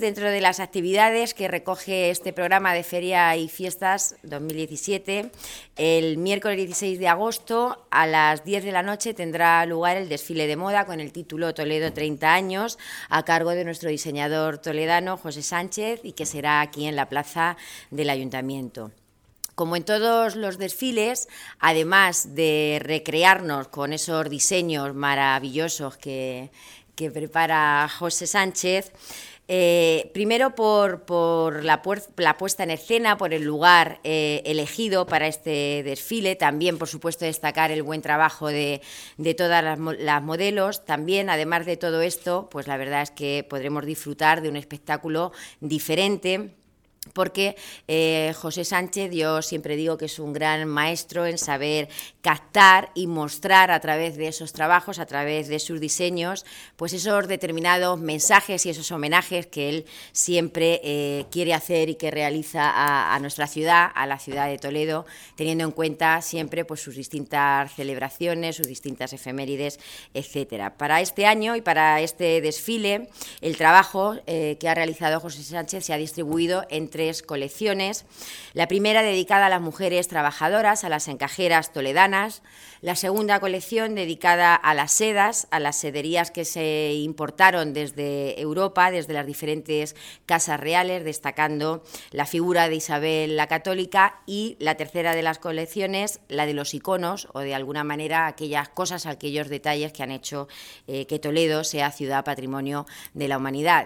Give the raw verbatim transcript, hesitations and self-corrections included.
Dentro de las actividades que recoge este programa de Feria y Fiestas dos mil diecisiete, el miércoles dieciséis de agosto a las diez de la noche tendrá lugar el desfile de moda con el título Toledo treinta años, a cargo de nuestro diseñador toledano José Sánchez, y que será aquí en la plaza del Ayuntamiento. Como en todos los desfiles, además de recrearnos con esos diseños maravillosos que, que prepara José Sánchez, Eh, primero por, por la, la puesta en escena, por el lugar eh, elegido para este desfile, también por supuesto destacar el buen trabajo de, de todas las, las modelos. También, además de todo esto, pues la verdad es que podremos disfrutar de un espectáculo diferente, porque eh, José Sánchez, yo siempre digo que es un gran maestro en saber captar y mostrar a través de esos trabajos, a través de sus diseños, pues esos determinados mensajes y esos homenajes que él siempre eh, quiere hacer y que realiza a, a nuestra ciudad, a la ciudad de Toledo, teniendo en cuenta siempre pues sus distintas celebraciones, sus distintas efemérides, etcétera. Para este año y para este desfile, el trabajo eh, que ha realizado José Sánchez se ha distribuido en tres colecciones. La primera dedicada a las mujeres trabajadoras, a las encajeras toledanas. La segunda colección dedicada a las sedas, a las sederías que se importaron desde Europa, desde las diferentes casas reales, destacando la figura de Isabel la Católica. Y la tercera de las colecciones, la de los iconos, o de alguna manera aquellas cosas, aquellos detalles que han hecho eh, que Toledo sea ciudad patrimonio de la humanidad.